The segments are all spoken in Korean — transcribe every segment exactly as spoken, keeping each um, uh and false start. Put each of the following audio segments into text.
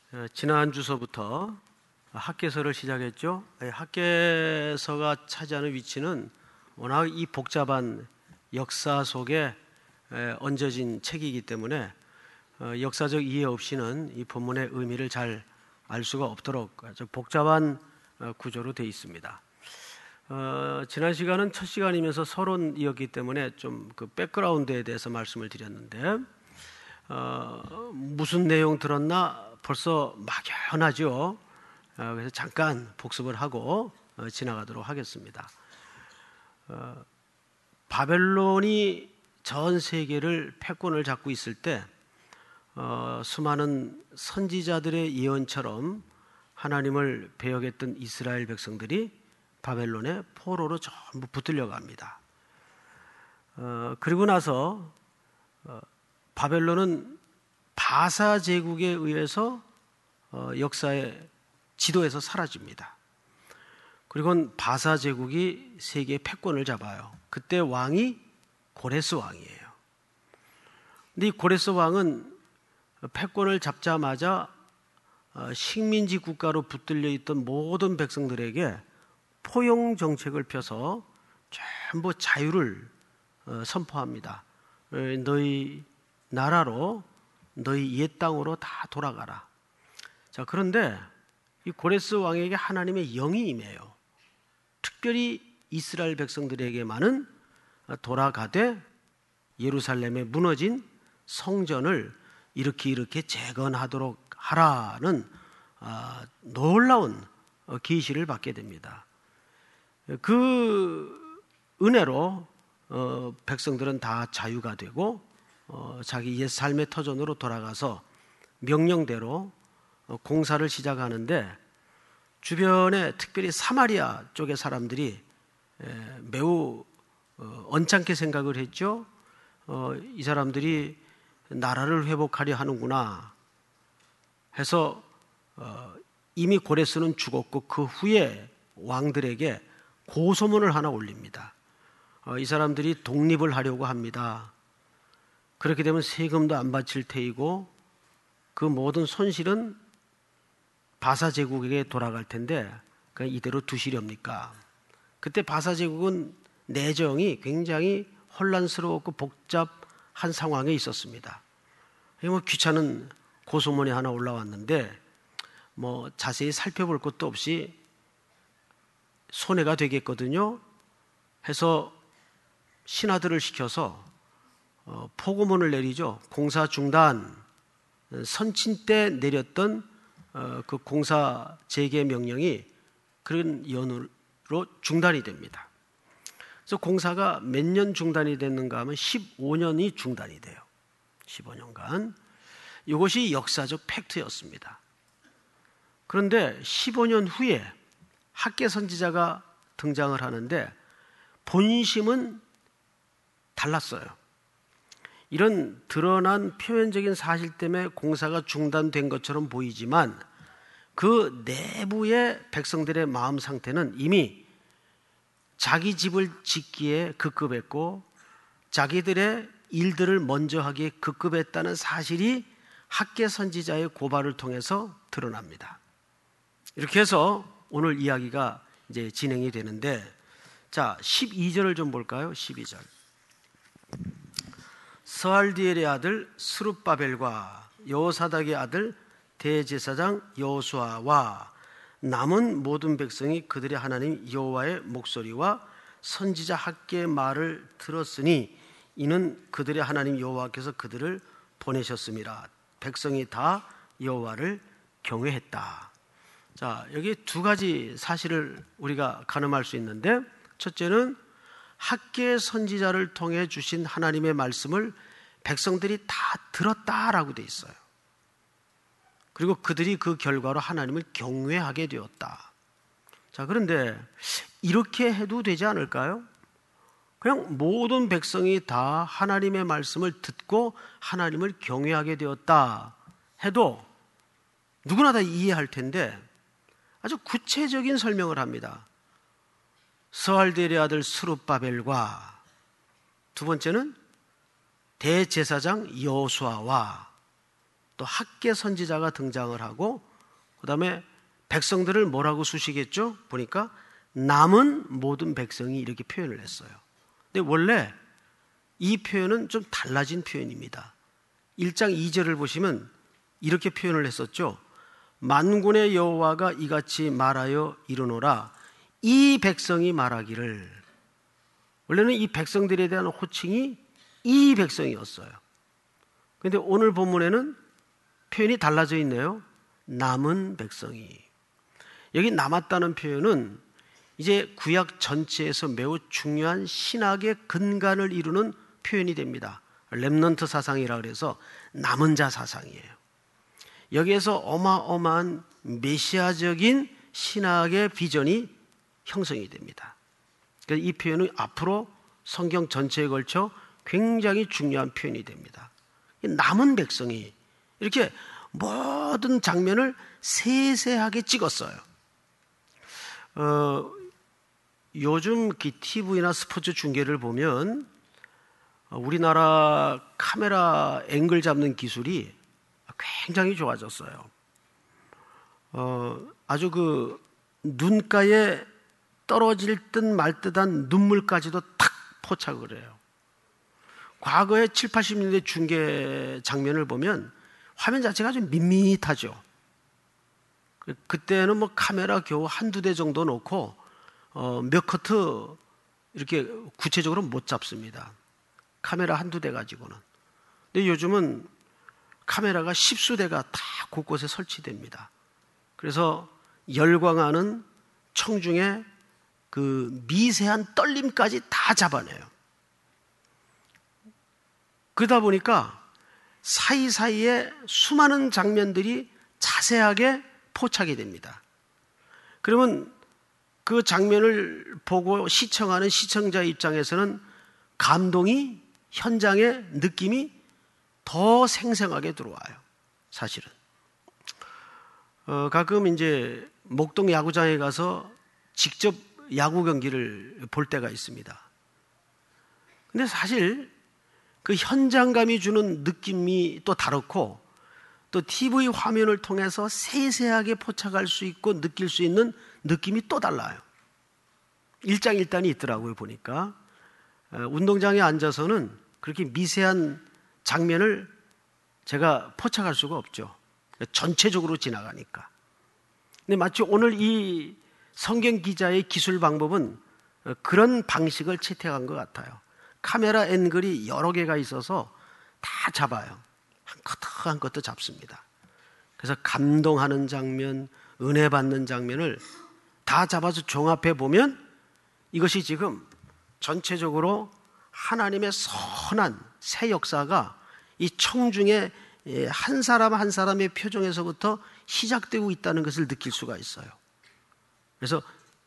어, 지난 주서부터 학개서를 시작했죠. 학개서가 차지하는 위치는 워낙 이 복잡한 역사 속에 얹어진 책이기 때문에 역사적 이해 없이는 이 본문의 의미를 잘 알 수가 없도록 아주 복잡한 구조로 되어 있습니다. 어, 지난 시간은 첫 시간이면서 서론이었기 때문에 좀 그 백그라운드에 대해서 말씀을 드렸는데 어, 무슨 내용 들었나 벌써 막연하죠. 어, 그래서 잠깐 복습을 하고 어, 지나가도록 하겠습니다. 어, 바벨론이 전 세계를 패권을 잡고 있을 때 어, 수많은 선지자들의 예언처럼 하나님을 배역했던 이스라엘 백성들이 바벨론의 포로로 전부 붙들려 갑니다. 어, 그리고 나서 어, 바벨론은 바사 제국에 의해서 어, 역사의 지도에서 사라집니다. 그리고 바사 제국이 세계의 패권을 잡아요. 그때 왕이 고레스 왕이에요. 근데 이 고레스 왕은 패권을 잡자마자 어, 식민지 국가로 붙들려 있던 모든 백성들에게 포용 정책을 펴서 전부 자유를 어, 선포합니다. 어, 너희 나라로 너희 옛 땅으로 다 돌아가라. 자, 그런데 이 고레스 왕에게 하나님의 영이 임해요. 특별히 이스라엘 백성들에게만은 돌아가되 예루살렘에 무너진 성전을 이렇게 이렇게 재건하도록 하라는 아, 놀라운 계시를 받게 됩니다. 그 은혜로 어, 백성들은 다 자유가 되고 어, 자기 옛 삶의 터전으로 돌아가서 명령대로 어, 공사를 시작하는데 주변에 특별히 사마리아 쪽의 사람들이 에, 매우 어, 언짢게 생각을 했죠. 어, 이 사람들이 나라를 회복하려 하는구나 해서 어, 이미 고레스는 죽었고 그 후에 왕들에게 고소문을 하나 올립니다. 어, 이 사람들이 독립을 하려고 합니다. 그렇게 되면 세금도 안 바칠 테이고 그 모든 손실은 바사 제국에게 돌아갈 텐데 그냥 이대로 두시렵니까? 그때 바사 제국은 내정이 굉장히 혼란스럽고 복잡한 상황에 있었습니다. 뭐 귀찮은 고소문이 하나 올라왔는데 뭐 자세히 살펴볼 것도 없이 손해가 되겠거든요. 해서 신하들을 시켜서 어, 포고문을 내리죠. 공사 중단, 선친 때 내렸던 어, 그 공사 재개 명령이 그런 연으로 중단이 됩니다. 그래서 공사가 몇 년 중단이 됐는가 하면 십오 년이 중단이 돼요. 십오 년간. 이것이 역사적 팩트였습니다. 그런데 십오 년 후에 학개 선지자가 등장을 하는데 본심은 달랐어요. 이런 드러난 표면적인 사실 때문에 공사가 중단된 것처럼 보이지만 그 내부의 백성들의 마음 상태는 이미 자기 집을 짓기에 급급했고 자기들의 일들을 먼저 하기에 급급했다는 사실이 학개 선지자의 고발을 통해서 드러납니다. 이렇게 해서 오늘 이야기가 이제 진행이 되는데, 자, 십이 절을 좀 볼까요? 십이 절. 스알디엘의 아들 스룹바벨과 여호사닥의 아들 대제사장 여호수아와 남은 모든 백성이 그들의 하나님 여호와의 목소리와 선지자 학개의 말을 들었으니 이는 그들의 하나님 여호와께서 그들을 보내셨음이라. 백성이 다 여호와를 경외했다. 자, 여기 두 가지 사실을 우리가 가늠할 수 있는데, 첫째는 학개 선지자를 통해 주신 하나님의 말씀을 백성들이 다 들었다라고 돼 있어요. 그리고 그들이 그 결과로 하나님을 경외하게 되었다. 자, 그런데 이렇게 해도 되지 않을까요? 그냥 모든 백성이 다 하나님의 말씀을 듣고 하나님을 경외하게 되었다 해도 누구나 다 이해할 텐데 아주 구체적인 설명을 합니다. 스알디엘의 아들 스룹바벨과 두 번째는 대제사장 여호수아와 또 학계 선지자가 등장을 하고 그다음에 백성들을 뭐라고 수식했죠? 보니까 남은 모든 백성이 이렇게 표현을 했어요. 근데 원래 이 표현은 좀 달라진 표현입니다. 일 장 이 절을 보시면 이렇게 표현을 했었죠. 만군의 여호와가 이같이 말하여 이르노라. 이 백성이 말하기를. 원래는 이 백성들에 대한 호칭이 이 백성이었어요. 그런데 오늘 본문에는 표현이 달라져 있네요. 남은 백성이. 여기 남았다는 표현은 이제 구약 전체에서 매우 중요한 신학의 근간을 이루는 표현이 됩니다. 렘넌트 사상이라 그래서 남은 자 사상이에요. 여기에서 어마어마한 메시아적인 신학의 비전이 형성이 됩니다. 그래서 이 표현은 앞으로 성경 전체에 걸쳐 굉장히 중요한 표현이 됩니다. 남은 백성이 이렇게 모든 장면을 세세하게 찍었어요. 어, 요즘 티비나 스포츠 중계를 보면 우리나라 카메라 앵글 잡는 기술이 굉장히 좋아졌어요. 어, 아주 그 눈가에 떨어질 듯 말 듯한 눈물까지도 탁 포착을 해요. 과거에 칠십, 팔십 년대 중계 장면을 보면 화면 자체가 좀 밋밋하죠. 그때는 뭐 카메라 겨우 한두 대 정도 놓고 어, 몇 커트 이렇게 구체적으로 못 잡습니다. 카메라 한두 대 가지고는. 근데 요즘은 카메라가 십수대가 다 곳곳에 설치됩니다. 그래서 열광하는 청중의 그 미세한 떨림까지 다 잡아내요. 그러다 보니까 사이사이에 수많은 장면들이 자세하게 포착이 됩니다. 그러면 그 장면을 보고 시청하는 시청자 입장에서는 감동이, 현장의 느낌이 더 생생하게 들어와요. 사실은. 어, 가끔 이제 목동 야구장에 가서 직접 야구 경기를 볼 때가 있습니다. 근데 사실 그 현장감이 주는 느낌이 또 다르고 또 티비 화면을 통해서 세세하게 포착할 수 있고 느낄 수 있는 느낌이 또 달라요. 일장일단이 있더라고요, 보니까. 운동장에 앉아서는 그렇게 미세한 장면을 제가 포착할 수가 없죠. 전체적으로 지나가니까. 근데 마치 오늘 이 성경 기자의 기술 방법은 그런 방식을 채택한 것 같아요. 카메라 앵글이 여러 개가 있어서 다 잡아요. 한 커트 한 커트 잡습니다. 그래서 감동하는 장면, 은혜 받는 장면을 다 잡아서 종합해 보면 이것이 지금 전체적으로 하나님의 선한 새 역사가 이 청중의 한 사람 한 사람의 표정에서부터 시작되고 있다는 것을 느낄 수가 있어요. 그래서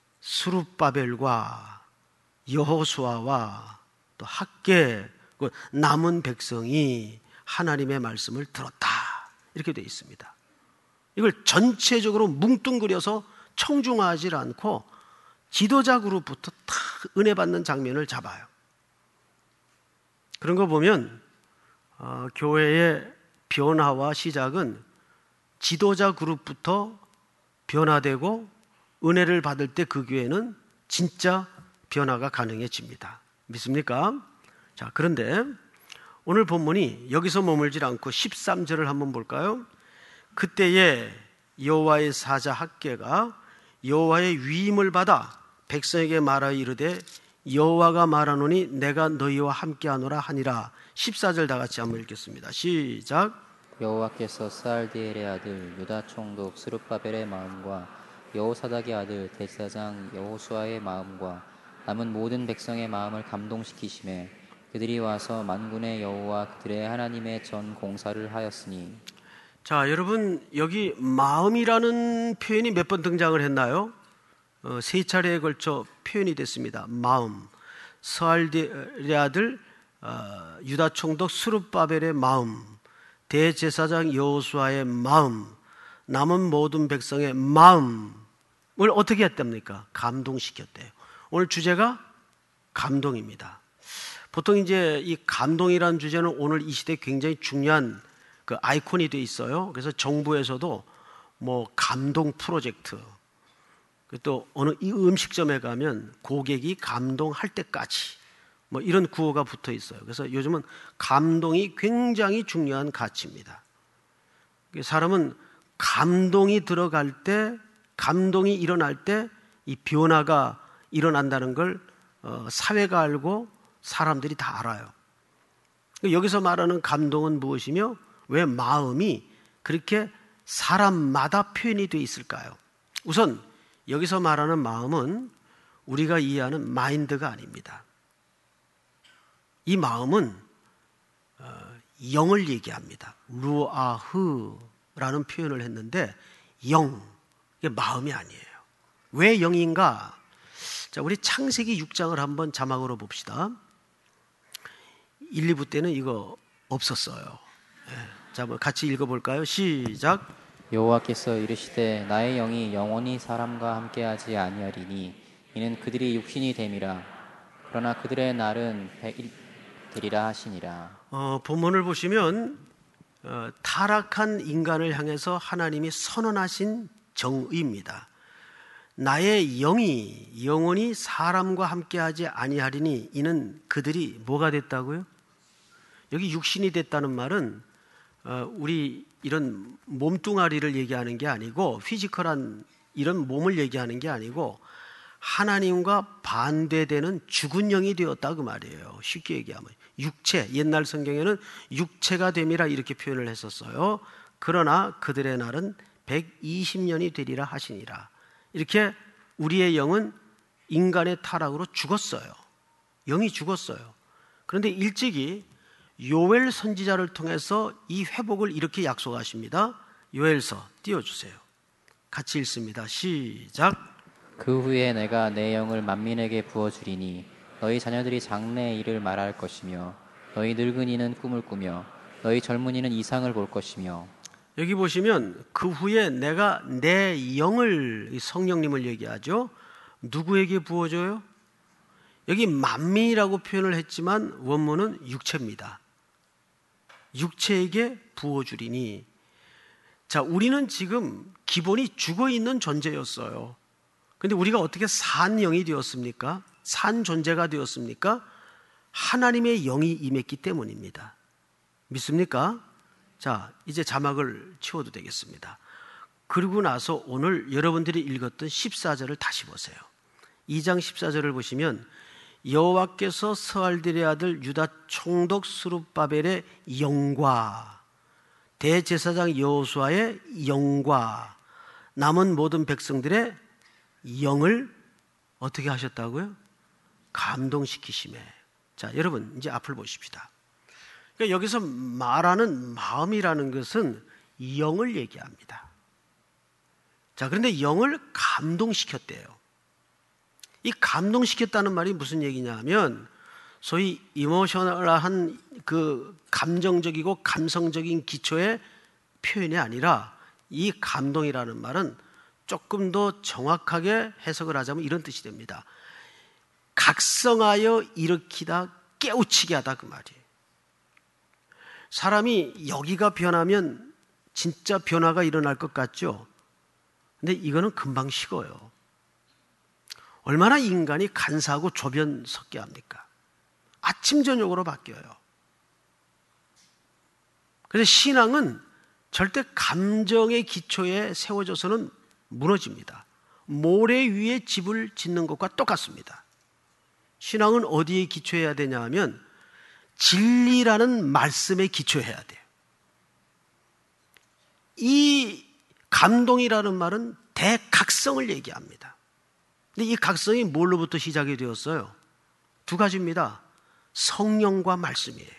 스룹바벨과 여호수아와 또 학계 남은 백성이 하나님의 말씀을 들었다 이렇게 되어 있습니다. 이걸 전체적으로 뭉뚱그려서 청중화하지 않고 지도자 그룹부터 다 은혜 받는 장면을 잡아요. 그런 거 보면 어, 교회의 변화와 시작은 지도자 그룹부터 변화되고 은혜를 받을 때 그 교회는 진짜 변화가 가능해집니다. 믿습니까? 자, 그런데 오늘 본문이 여기서 머물질 않고 십삼 절을 한번 볼까요? 그때에 여호와의 사자 학계가 여호와의 위임을 받아 백성에게 말하여 이르되 여호와가 말하노니 내가 너희와 함께하노라 하니라. 십사 절 다 같이 한번 읽겠습니다. 시작. 여호와께서 스알디엘의 아들 유다 총독 스룹바벨의 마음과 여호사닥의 아들 대제사장 여호수아의 마음과 남은 모든 백성의 마음을 감동시키시매 그들이 와서 만군의 여호와 그들의 하나님의 전 공사를 하였으니. 자, 여러분 여기 마음이라는 표현이 몇 번 등장을 했나요? 어, 세 차례에 걸쳐 표현이 됐습니다. 마음. 스알디엘의 아들 어, 유다 총독 스룹바벨의 마음, 대제사장 여호수아의 마음, 남은 모든 백성의 마음을 어떻게 했답니까? 감동시켰대요. 오늘 주제가 감동입니다. 보통 이제 이 감동이라는 주제는 오늘 이 시대에 굉장히 중요한 그 아이콘이 돼 있어요. 그래서 정부에서도 뭐 감동 프로젝트, 또 어느 이 음식점에 가면 고객이 감동할 때까지 뭐 이런 구호가 붙어 있어요. 그래서 요즘은 감동이 굉장히 중요한 가치입니다. 사람은 감동이 들어갈 때, 감동이 일어날 때 이 변화가 일어난다는 걸 어, 사회가 알고 사람들이 다 알아요. 여기서 말하는 감동은 무엇이며 왜 마음이 그렇게 사람마다 표현이 되어 있을까요? 우선 여기서 말하는 마음은 우리가 이해하는 마인드가 아닙니다. 이 마음은 어, 영을 얘기합니다. 루아흐라는 표현을 했는데 영, 이게 마음이 아니에요. 왜 영인가? 자, 우리 창세기 육 장을 한번 자막으로 봅시다. 일, 이 부 때는 이거 없었어요. 네. 자, 뭐 같이 읽어볼까요? 시작. 여호와께서 이르시되 나의 영이 영원히 사람과 함께하지 아니하리니 이는 그들이 육신이 됨이라. 그러나 그들의 날은 백일 되리라 하시니라. 어, 본문을 보시면 어, 타락한 인간을 향해서 하나님이 선언하신 정의입니다. 나의 영이 영원히 사람과 함께하지 아니하리니 이는 그들이 뭐가 됐다고요? 여기 육신이 됐다는 말은 어, 우리 이런 몸뚱아리를 얘기하는 게 아니고 피지컬한 이런 몸을 얘기하는 게 아니고 하나님과 반대되는 죽은 영이 되었다 그 말이에요. 쉽게 얘기하면 육체, 옛날 성경에는 육체가 됨이라 이렇게 표현을 했었어요. 그러나 그들의 날은 백이십 년이 되리라 하시니라. 이렇게 우리의 영은 인간의 타락으로 죽었어요. 영이 죽었어요. 그런데 일찍이 요엘 선지자를 통해서 이 회복을 이렇게 약속하십니다. 요엘서 띄워주세요. 같이 읽습니다. 시작. 그 후에 내가 내 영을 만민에게 부어주리니 너희 자녀들이 장래의 일을 말할 것이며 너희 늙은이는 꿈을 꾸며 너희 젊은이는 이상을 볼 것이며. 여기 보시면 그 후에 내가 내 영을, 성령님을 얘기하죠. 누구에게 부어줘요? 여기 만민이라고 표현을 했지만 원문은 육체입니다. 육체에게 부어주리니. 자, 우리는 지금 기본이 죽어있는 존재였어요. 근데 우리가 어떻게 산 영이 되었습니까? 산 존재가 되었습니까? 하나님의 영이 임했기 때문입니다. 믿습니까? 자, 이제 자막을 치워도 되겠습니다. 그리고 나서 오늘 여러분들이 읽었던 십사 절을 다시 보세요. 이 장 십사 절을 보시면 여호와께서 스알디엘의 아들 유다 총독 스룹바벨의 영과 대제사장 여호수아의 영과 남은 모든 백성들의 영을 어떻게 하셨다고요? 감동시키시매. 자, 여러분 이제 앞을 보십시다. 그러니까 여기서 말하는 마음이라는 것은 영을 얘기합니다. 자, 그런데 영을 감동시켰대요. 이 감동시켰다는 말이 무슨 얘기냐 하면 소위 이모셔널한 그 감정적이고 감성적인 기초의 표현이 아니라 이 감동이라는 말은 조금 더 정확하게 해석을 하자면 이런 뜻이 됩니다. 각성하여 일으키다, 깨우치게 하다 그 말이에요. 사람이 여기가 변하면 진짜 변화가 일어날 것 같죠? 근데 이거는 금방 식어요. 얼마나 인간이 간사하고 조변 섞게 합니까? 아침 저녁으로 바뀌어요. 그래서 신앙은 절대 감정의 기초에 세워져서는 무너집니다. 모래 위에 집을 짓는 것과 똑같습니다. 신앙은 어디에 기초해야 되냐 하면 진리라는 말씀에 기초해야 돼요. 이 감동이라는 말은 대각성을 얘기합니다. 근데 이 각성이 뭘로부터 시작이 되었어요? 두 가지입니다. 성령과 말씀이에요.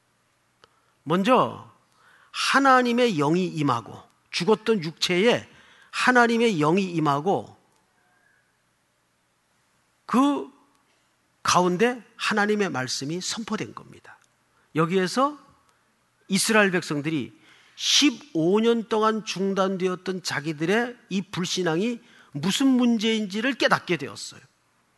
먼저 하나님의 영이 임하고 죽었던 육체에 하나님의 영이 임하고 그 가운데 하나님의 말씀이 선포된 겁니다. 여기에서 이스라엘 백성들이 십오 년 동안 중단되었던 자기들의 이 불신앙이 무슨 문제인지를 깨닫게 되었어요.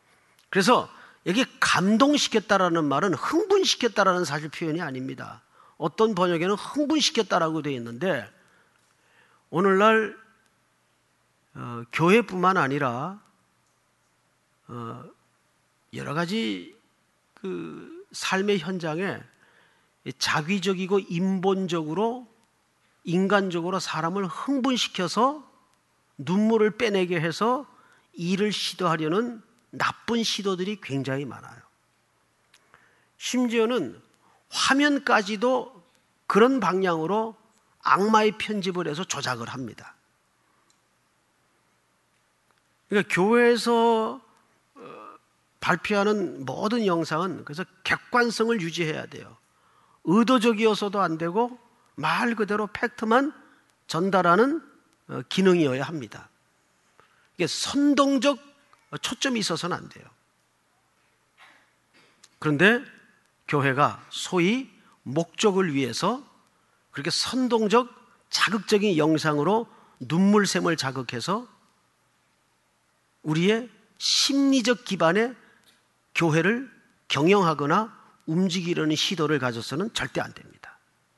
그래서 여기 감동시켰다라는 말은 흥분시켰다라는 사실 표현이 아닙니다. 어떤 번역에는 흥분시켰다라고 되어 있는데, 오늘날 어, 교회뿐만 아니라 어, 여러 가지 그 삶의 현장에 자기적이고 인본적으로 인간적으로 사람을 흥분시켜서 눈물을 빼내게 해서 일을 시도하려는 나쁜 시도들이 굉장히 많아요. 심지어는 화면까지도 그런 방향으로 악마의 편집을 해서 조작을 합니다. 그러니까 교회에서 발표하는 모든 영상은 그래서 객관성을 유지해야 돼요. 의도적이어서도 안 되고 말 그대로 팩트만 전달하는 기능이어야 합니다. 이게 선동적 초점이 있어서는 안 돼요. 그런데 교회가 소위 목적을 위해서 그렇게 선동적 자극적인 영상으로 눈물샘을 자극해서 우리의 심리적 기반의 교회를 경영하거나 움직이려는 시도를 가져서는 절대 안 됩니다.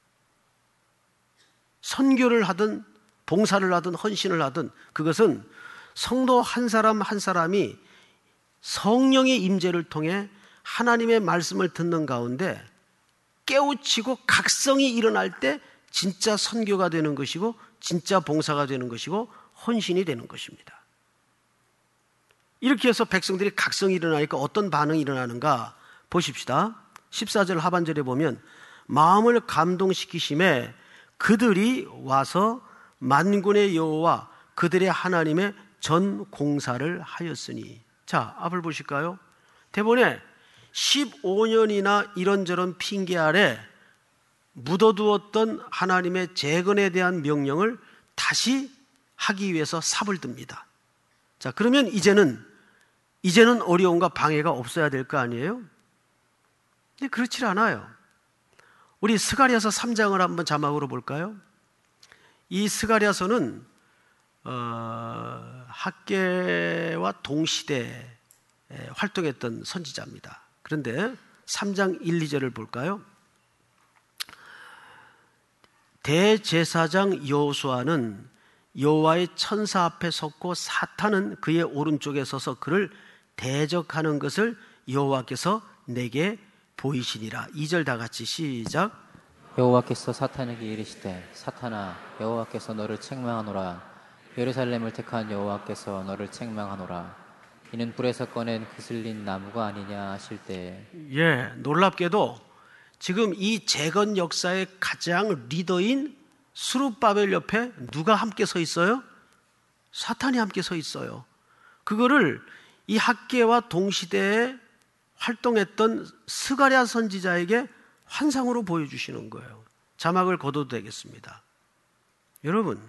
선교를 하든 봉사를 하든 헌신을 하든 그것은 성도 한 사람 한 사람이 성령의 임재를 통해 하나님의 말씀을 듣는 가운데 깨우치고 각성이 일어날 때 진짜 선교가 되는 것이고 진짜 봉사가 되는 것이고 헌신이 되는 것입니다. 이렇게 해서 백성들이 각성이 일어나니까 어떤 반응이 일어나는가 보십시다. 십사 절 하반절에 보면 마음을 감동시키심에 그들이 와서 만군의 여호와 그들의 하나님의 전 공사를 하였으니. 자, 앞을 보실까요? 대본에 십오 년이나 이런저런 핑계 아래 묻어두었던 하나님의 재건에 대한 명령을 다시 하기 위해서 삽을 듭니다. 자, 그러면 이제는 이제는 어려움과 방해가 없어야 될 거 아니에요? 근데 그렇지 않아요. 우리 스가랴서 삼 장을 한번 자막으로 볼까요? 이 스가랴서는 어, 학개와 동시대에 활동했던 선지자입니다. 그런데 삼 장 일, 이 절을 볼까요? 대제사장 여호수아는 여호와의 천사 앞에 섰고 사탄은 그의 오른쪽에 서서 그를 대적하는 것을 여호와께서 내게 보이시니라. 이 절 다 같이 시작. 여호와께서 사탄에게 이르시되 사탄아 여호와께서 너를 책망하노라. 예루살렘을 택한 여호와께서 너를 책망하노라. 이는 불에서 꺼낸 그슬린 나무가 아니냐 하실 때. 예, 놀랍게도 지금 이 재건 역사의 가장 리더인 스룹바벨 옆에 누가 함께 서 있어요? 사탄이 함께 서 있어요. 그거를 이 학개와 동시대에 활동했던 스가랴 선지자에게 환상으로 보여주시는 거예요. 자막을 걷어도 되겠습니다. 여러분,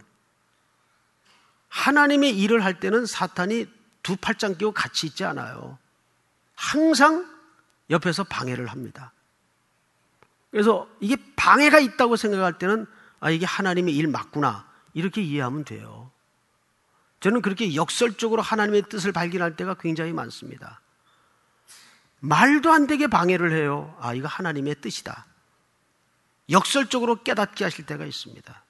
하나님의 일을 할 때는 사탄이 두 팔짱 끼고 같이 있지 않아요. 항상 옆에서 방해를 합니다. 그래서 이게 방해가 있다고 생각할 때는 아, 이게 하나님의 일 맞구나 이렇게 이해하면 돼요. 저는 그렇게 역설적으로 하나님의 뜻을 발견할 때가 굉장히 많습니다. 말도 안 되게 방해를 해요. 아, 이거 하나님의 뜻이다. 역설적으로 깨닫게 하실 때가 있습니다.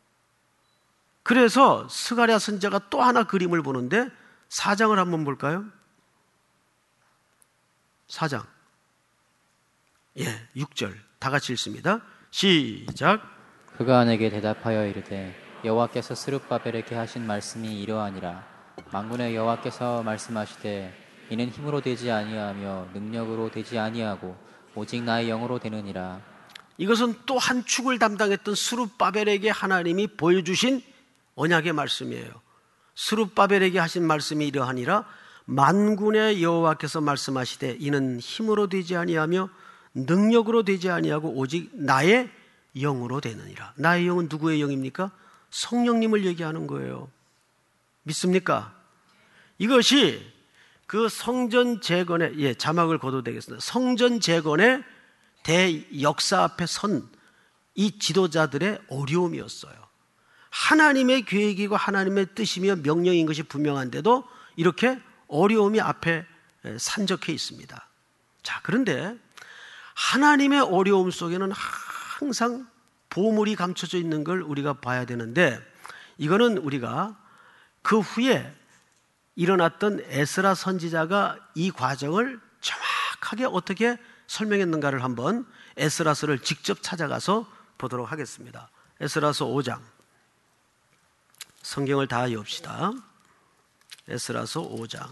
그래서 스가랴 선지자가 또 하나 그림을 보는데 사 장을 한번 볼까요? 사 장. 예, 육 절. 다 같이 읽습니다. 시작. 그가 내게 대답하여 이르되 여호와께서 스룹바벨에게 하신 말씀이 이러하니라. 만군의 여호와께서 말씀하시되 이는 힘으로 되지 아니하며 능력으로 되지 아니하고 오직 나의 영으로 되느니라. 이것은 또 한 축을 담당했던 스룹바벨에게 하나님이 보여주신 언약의 말씀이에요. 스룹바벨에게 하신 말씀이 이러하니라. 만군의 여호와께서 말씀하시되 이는 힘으로 되지 아니하며 능력으로 되지 아니하고 오직 나의 영으로 되느니라. 나의 영은 누구의 영입니까? 성령님을 얘기하는 거예요. 믿습니까? 이것이 그 성전 재건의, 예, 자막을 걷어도 되겠습니다. 성전 재건의 대역사 앞에 선 이 지도자들의 어려움이었어요. 하나님의 계획이고 하나님의 뜻이며 명령인 것이 분명한데도 이렇게 어려움이 앞에 산적해 있습니다. 자, 그런데 하나님의 어려움 속에는 항상 보물이 감춰져 있는 걸 우리가 봐야 되는데, 이거는 우리가 그 후에 일어났던 에스라 선지자가 이 과정을 정확하게 어떻게 설명했는가를 한번 에스라서를 직접 찾아가서 보도록 하겠습니다. 에스라서 오 장, 성경을 다 엽시다. 에스라서 오 장.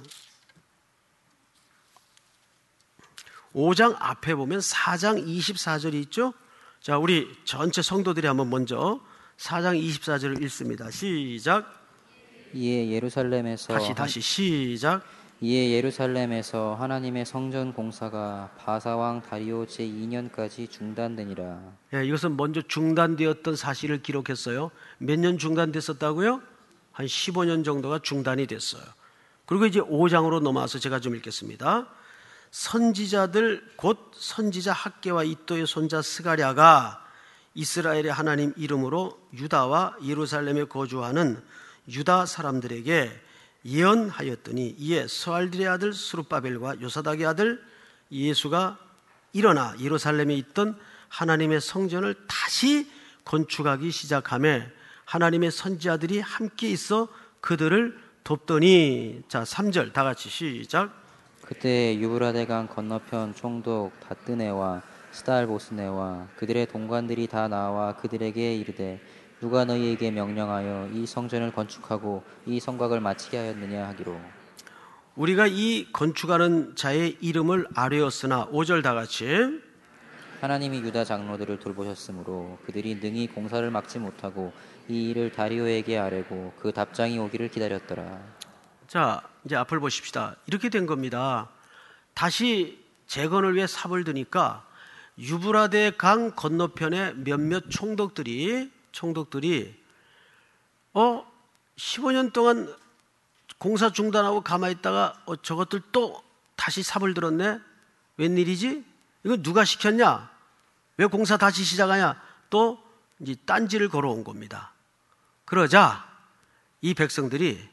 오 장 앞에 보면 사 장 이십사 절이 있죠. 자, 우리 전체 성도들이 한번 먼저 사 장 이십사 절을 읽습니다. 시작. 이에 예루살렘에서 다시 한- 다시 시작. 이에 예루살렘에서 하나님의 성전 공사가 바사왕 다리오 제이 년까지 중단되니라. 예, 이것은 먼저 중단되었던 사실을 기록했어요. 몇 년 중단됐었다고요? 한 십오 년 정도가 중단이 됐어요. 그리고 이제 오 장으로 넘어와서 제가 좀 읽겠습니다. 선지자들 곧 선지자 학개와 이또의 손자 스가랴가 이스라엘의 하나님 이름으로 유다와 예루살렘에 거주하는 유다 사람들에게 예언하였더니, 이에 스알딜의 아들 스룹바벨과 요사닥의 아들 예수가 일어나 예루살렘에 있던 하나님의 성전을 다시 건축하기 시작하며 하나님의 선지자들이 함께 있어 그들을 돕더니. 자, 삼 절 다 같이 시작. 그때 유브라데강 건너편 총독 다뜨네와 스달보스네와 그들의 동관들이 다 나와 그들에게 이르되 누가 너희에게 명령하여 이 성전을 건축하고 이 성곽을 마치게 하였느냐 하기로. 우리가 이 건축하는 자의 이름을 아뢰었으나, 오 절 다 같이. 하나님이 유다 장로들을 돌보셨으므로 그들이 능히 공사를 막지 못하고 이 일을 다리오에게 아뢰고 그 답장이 오기를 기다렸더라. 자, 이제 앞을 보십시다. 이렇게 된 겁니다. 다시 재건을 위해 삽을 드니까 유브라데 강 건너편에 몇몇 총독들이 총독들이 어 십오 년 동안 공사 중단하고 가만히 있다가 어, 저것들 또 다시 삽을 들었네? 웬일이지? 이거 누가 시켰냐? 왜 공사 다시 시작하냐? 또 이제 딴지를 걸어온 겁니다. 그러자 이 백성들이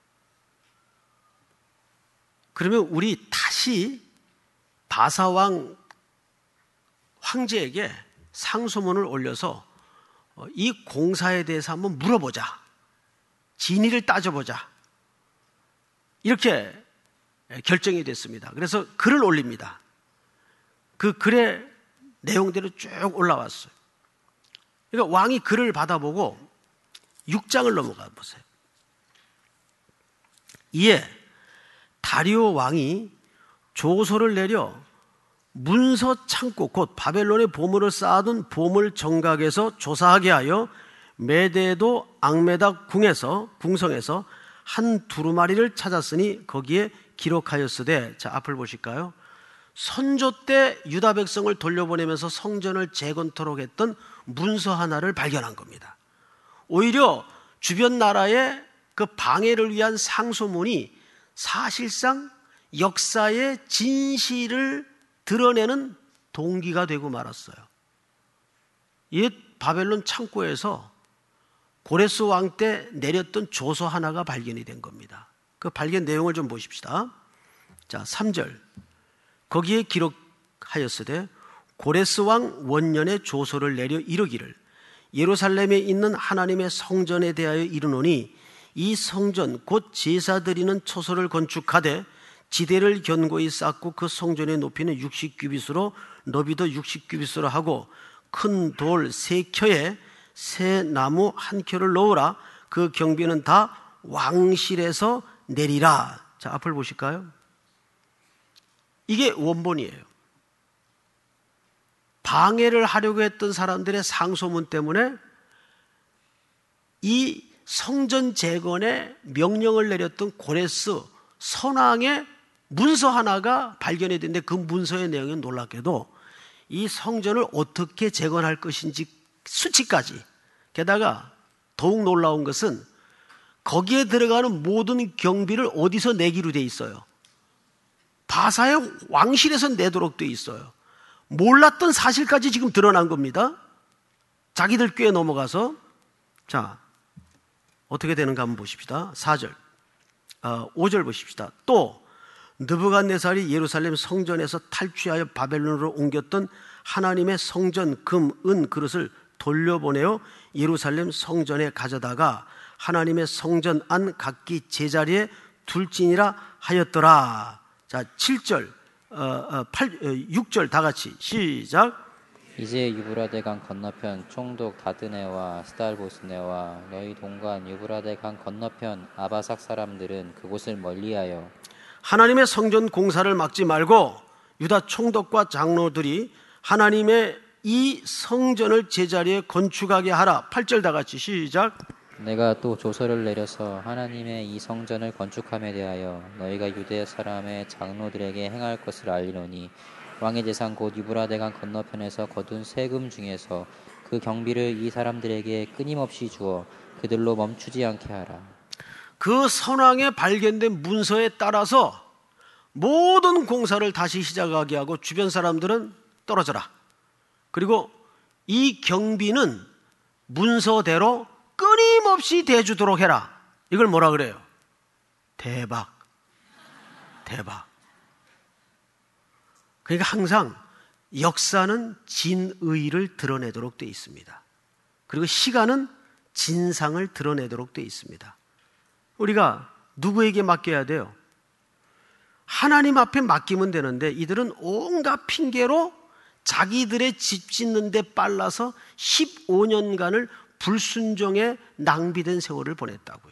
그러면 우리 다시 바사왕 황제에게 상소문을 올려서 이 공사에 대해서 한번 물어보자. 진위를 따져보자. 이렇게 결정이 됐습니다. 그래서 글을 올립니다. 그 글의 내용대로 쭉 올라왔어요. 그러니까 왕이 글을 받아보고 육 장을 넘어가 보세요. 이에 다리오 왕이 조서를 내려 문서 창고 곧 바벨론의 보물을 쌓아둔 보물 정각에서 조사하게 하여 메데도 앙메다 궁에서 궁성에서 한 두루마리를 찾았으니 거기에 기록하였으되. 자, 앞을 보실까요? 선조 때 유다 백성을 돌려보내면서 성전을 재건토록 했던 문서 하나를 발견한 겁니다. 오히려 주변 나라의 그 방해를 위한 상소문이 사실상 역사의 진실을 드러내는 동기가 되고 말았어요. 옛 바벨론 창고에서 고레스 왕 때 내렸던 조서 하나가 발견이 된 겁니다. 그 발견 내용을 좀 보십시다. 자, 삼 절. 거기에 기록하였으되 고레스 왕 원년에 조서를 내려 이르기를 예루살렘에 있는 하나님의 성전에 대하여 이르노니 이 성전 곧 제사 드리는 처소를 건축하되 지대를 견고히 쌓고 그 성전의 높이는 육십 규빗으로 너비도 육십 규빗으로 하고 큰 돌 세 켜에 새 나무 한 켜를 넣으라. 그 경비는 다 왕실에서 내리라. 자, 앞을 보실까요? 이게 원본이에요. 방해를 하려고 했던 사람들의 상소문 때문에 이 성전 재건에 명령을 내렸던 고레스 선왕의 문서 하나가 발견이 됐는데 그 문서의 내용이 놀랍게도 이 성전을 어떻게 재건할 것인지 수치까지, 게다가 더욱 놀라운 것은 거기에 들어가는 모든 경비를 어디서 내기로 돼 있어요? 바사의 왕실에서 내도록 돼 있어요. 몰랐던 사실까지 지금 드러난 겁니다. 자기들 꽤 넘어가서. 자, 어떻게 되는가 한번 보십시다. 사 절, 어, 오 절 보십시다. 또 느부갓네살이 예루살렘 성전에서 탈취하여 바벨론으로 옮겼던 하나님의 성전 금, 은 그릇을 돌려보내어 예루살렘 성전에 가져다가 하나님의 성전 안 각기 제자리에 둘지니라 하였더라. 자, 칠 절, 어, 어, 팔, 어, 육 절 다 같이 시작. 이제 유브라데 강 건너편 총독 다드네와 스달보스네와 너희 동관 유브라데 강 건너편 아바삭 사람들은 그곳을 멀리하여 하나님의 성전 공사를 막지 말고 유다 총독과 장로들이 하나님의 이 성전을 제자리에 건축하게 하라. 팔 절 다 같이 시작. 내가 또 조서를 내려서 하나님의 이 성전을 건축함에 대하여 너희가 유대 사람의 장로들에게 행할 것을 알리노니 왕의 재산 곧 유브라데 강 건너편에서 거둔 세금 중에서 그 경비를 이 사람들에게 끊임없이 주어 그들로 멈추지 않게 하라. 그 선왕에 발견된 문서에 따라서 모든 공사를 다시 시작하게 하고 주변 사람들은 떨어져라. 그리고 이 경비는 문서대로 끊임없이 대주도록 해라. 이걸 뭐라 그래요? 대박. 대박. 그러니까 항상 역사는 진의를 드러내도록 되어 있습니다. 그리고 시간은 진상을 드러내도록 되어 있습니다. 우리가 누구에게 맡겨야 돼요? 하나님 앞에 맡기면 되는데 이들은 온갖 핑계로 자기들의 집 짓는 데 빨라서 십오 년간을 불순종에 낭비된 세월을 보냈다고요.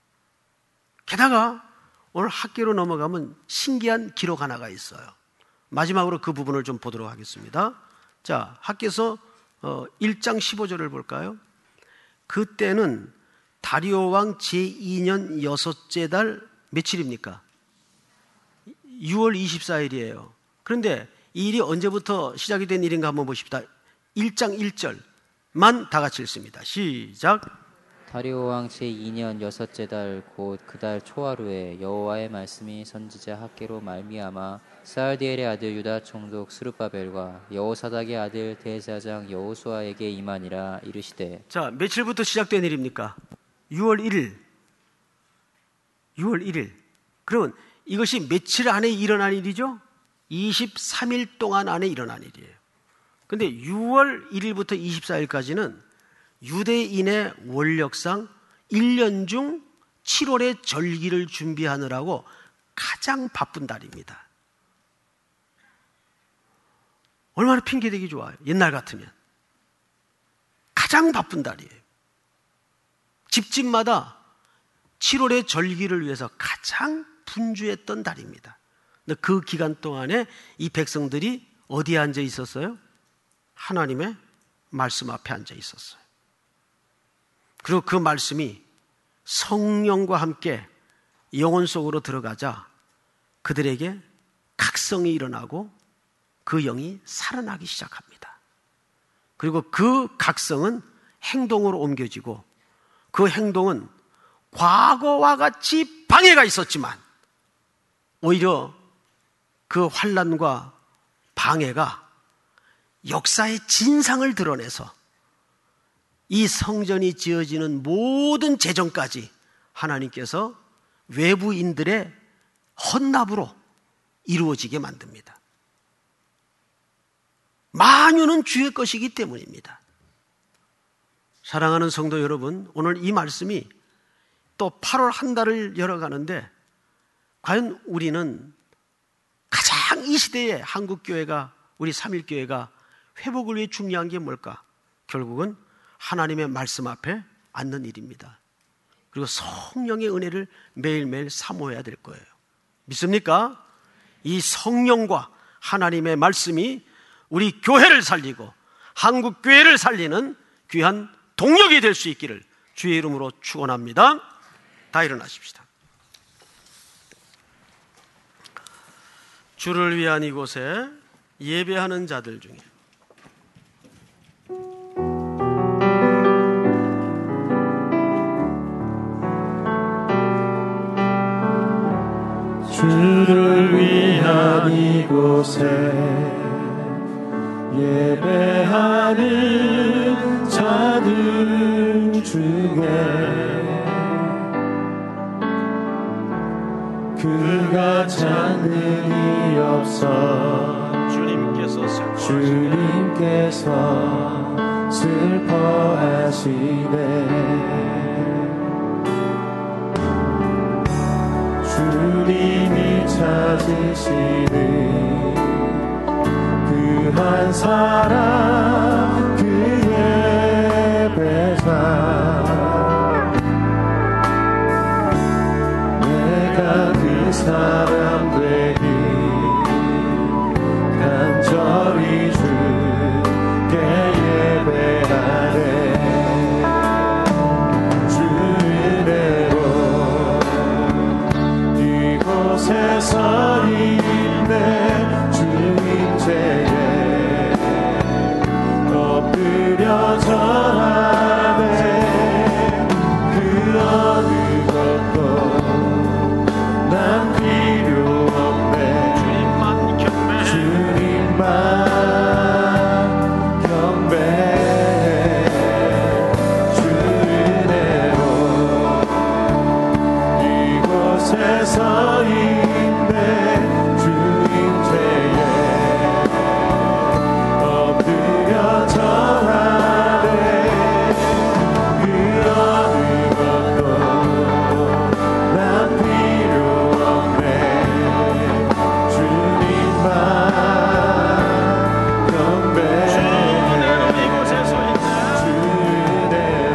게다가 오늘 학계로 넘어가면 신기한 기록 하나가 있어요. 마지막으로 그 부분을 좀 보도록 하겠습니다. 자, 학계서 일 장 십오 절을 볼까요? 그때는 다리오 왕 제이 년 여섯째 달 며칠입니까? 유월 이십사일이에요. 그런데 이 일이 언제부터 시작이 된 일인가 한번 보십시다. 일 장 일 절만 다 같이 읽습니다. 시작. 다리오 왕 제이 년 여섯째 달 곧 그 달 초하루에 여호와의 말씀이 선지자 학계로 말미암아 스알디엘의 아들 유다 총독 스룹바벨과 여호사닥의 아들 대제사장 여호수아에게 임하니라. 이르시되. 자, 며칠부터 시작된 일입니까? 유월 일일. 유월 일일. 그러면 이것이 며칠 안에 일어난 일이죠? 이십삼 일 동안 안에 일어난 일이에요. 그런데 유월 일일부터 이십사일까지는 유대인의 원력상 일 년 중 칠월의 절기를 준비하느라고 가장 바쁜 달입니다. 얼마나 핑계대기 좋아요. 옛날 같으면. 가장 바쁜 달이에요. 집집마다 칠월의 절기를 위해서 가장 분주했던 달입니다. 근데 그 기간 동안에 이 백성들이 어디에 앉아 있었어요? 하나님의 말씀 앞에 앉아 있었어요. 그리고 그 말씀이 성령과 함께 영혼 속으로 들어가자 그들에게 각성이 일어나고 그 영이 살아나기 시작합니다. 그리고 그 각성은 행동으로 옮겨지고 그 행동은 과거와 같이 방해가 있었지만 오히려 그 환난과 방해가 역사의 진상을 드러내서 이 성전이 지어지는 모든 재정까지 하나님께서 외부인들의 헌납으로 이루어지게 만듭니다. 만유는 주의 것이기 때문입니다. 사랑하는 성도 여러분, 오늘 이 말씀이 또 팔월 한 달을 열어가는데 과연 우리는 가장 이 시대에 한국교회가, 우리 삼일교회가 회복을 위해 중요한 게 뭘까? 결국은 하나님의 말씀 앞에 앉는 일입니다. 그리고 성령의 은혜를 매일매일 사모해야 될 거예요. 믿습니까? 이 성령과 하나님의 말씀이 우리 교회를 살리고 한국교회를 살리는 귀한 동력이 될 수 있기를 주의 이름으로 축원합니다. 다 일어나십시다. 주를 위한 이곳에 예배하는 자들 중에 주를 위한 이곳에 예배하는 자들 중에 그가 찾는 이 없어 주님께 주님께서 슬퍼하시네. 주님께서 슬퍼하시네. 주님이 찾으시는 그 한 사람 그 예배자 내가 그 사람 되기 간절히 주께 예배하네. 주 은혜로 이곳에 서 있네. 주 임재에 엎드려 절하네. 그 어느 것도 난 필요 없네. 주님만 경배해. 주님만 경배해. 주 은혜로 이곳에 서 있네. 주 임재에 엎드려 절하네. 그 어느 것도 난 필요 없네. 주님만 경배해. 주 은혜로 이곳에 서 있네. 주 은혜로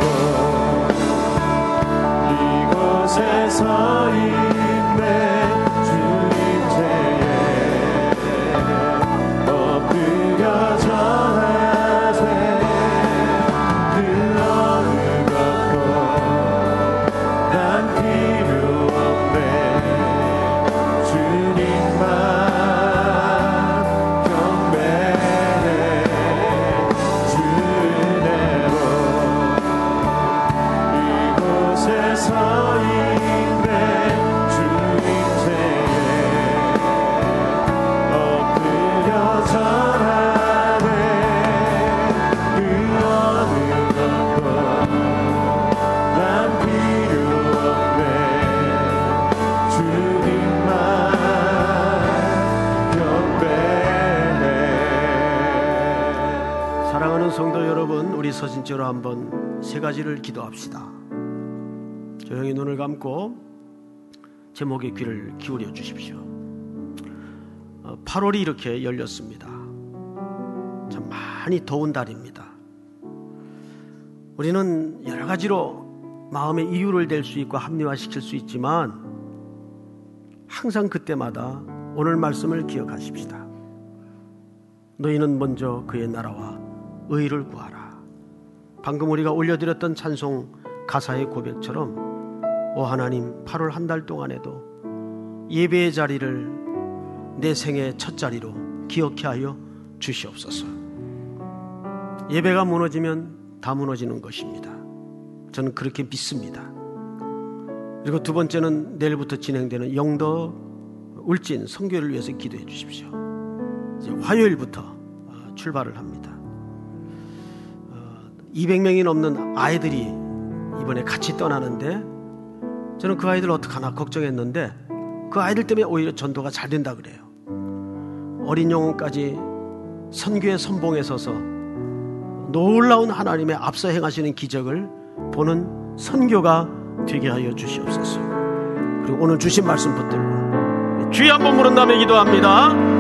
이곳에 서 있네. 주 임재에 엎드려 절하세. 그 어느 것도 난 필요 없네. 주님만 경배해. 주 은혜로 이곳에 서 있네. 주 임재에 엎드려 절하네. 그 어느 것도 난 필요 없네. 주님만 경배해. 사랑하는 성도 여러분, 우리 서신처로 한번 세 가지를 기도합시다. 조용히 눈을 감고 제목에 귀를 기울여 주십시오. 어, 팔월이 이렇게 열렸습니다. 참 많이 더운 달입니다. 우리는 여러 가지로 마음의 이유를 댈 수 있고 합리화시킬 수 있지만 항상 그때마다 오늘 말씀을 기억하십시다. 너희는 먼저 그의 나라와 의를 구하라. 방금 우리가 올려드렸던 찬송 가사의 고백처럼 오 하나님, 팔월 한 달 동안에도 예배의 자리를 내 생의 첫 자리로 기억해 하여 주시옵소서. 예배가 무너지면 다 무너지는 것입니다. 저는 그렇게 믿습니다. 그리고 두 번째는 내일부터 진행되는 영더 울진 선교를 위해서 기도해 주십시오. 이제 화요일부터 출발을 합니다. 이백 명이 넘는 아이들이 이번에 같이 떠나는데 저는 그 아이들 어떡하나 걱정했는데 그 아이들 때문에 오히려 전도가 잘 된다 그래요. 어린 영혼까지 선교의 선봉에 서서 놀라운 하나님의 앞서 행하시는 기적을 보는 선교가 되게 하여 주시옵소서. 그리고 오늘 주신 말씀 붙들고 주여 한번 부른 다음에 기도합니다.